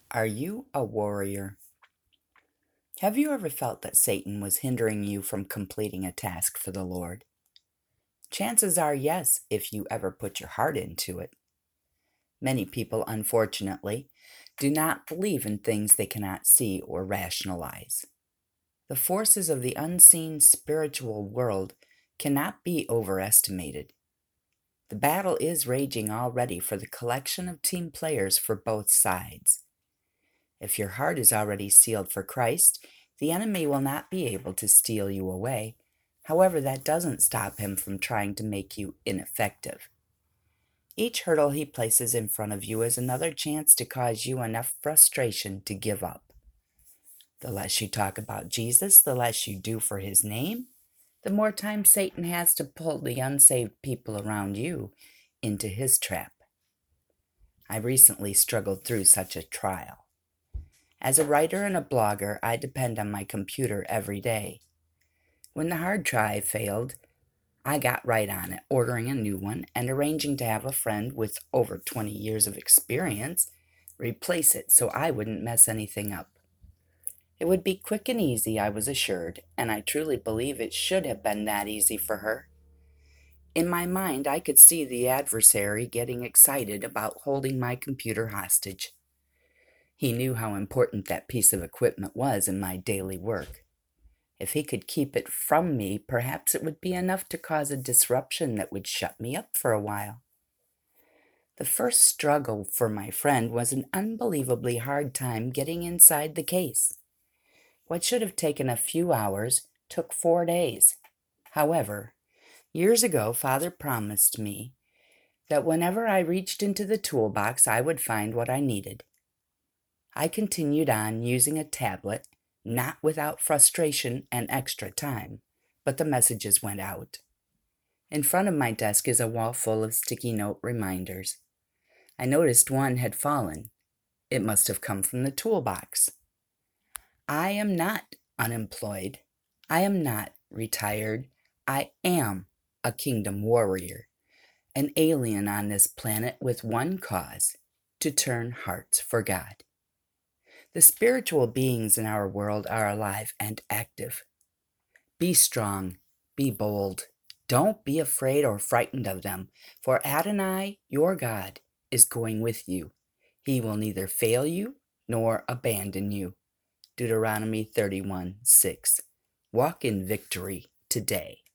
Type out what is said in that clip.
Are you a warrior? Have you ever felt that Satan was hindering you from completing a task for the Lord? Chances are yes, if you ever put your heart into it. Many people, unfortunately, do not believe in things they cannot see or rationalize. The forces of the unseen spiritual world cannot be overestimated. The battle is raging already for the collection of team players for both sides. If your heart is already sealed for Christ, the enemy will not be able to steal you away. However, that doesn't stop him from trying to make you ineffective. Each hurdle he places in front of you is another chance to cause you enough frustration to give up. The less you talk about Jesus, the less you do for his name, the more time Satan has to pull the unsaved people around you into his trap. I recently struggled through such a trial. As a writer and a blogger, I depend on my computer every day. When the hard drive failed, I got right on it, ordering a new one and arranging to have a friend with over 20 years of experience replace it so I wouldn't mess anything up. It would be quick and easy, I was assured, and I truly believe it should have been that easy for her. In my mind, I could see the adversary getting excited about holding my computer hostage. He knew how important that piece of equipment was in my daily work. If he could keep it from me, perhaps it would be enough to cause a disruption that would shut me up for a while. The first struggle for my friend was an unbelievably hard time getting inside the case. What should have taken a few hours took 4 days. However, years ago, Father promised me that whenever I reached into the toolbox, I would find what I needed. I continued on using a tablet, not without frustration and extra time, but the messages went out. In front of my desk is a wall full of sticky note reminders. I noticed one had fallen. It must have come from the toolbox. I am not unemployed. I am not retired. I am a kingdom warrior, an alien on this planet with one cause: to turn hearts for God. The spiritual beings in our world are alive and active. Be strong, be bold. Don't be afraid or frightened of them, for Adonai, your God, is going with you. He will neither fail you nor abandon you. Deuteronomy 31:6. Walk in victory today.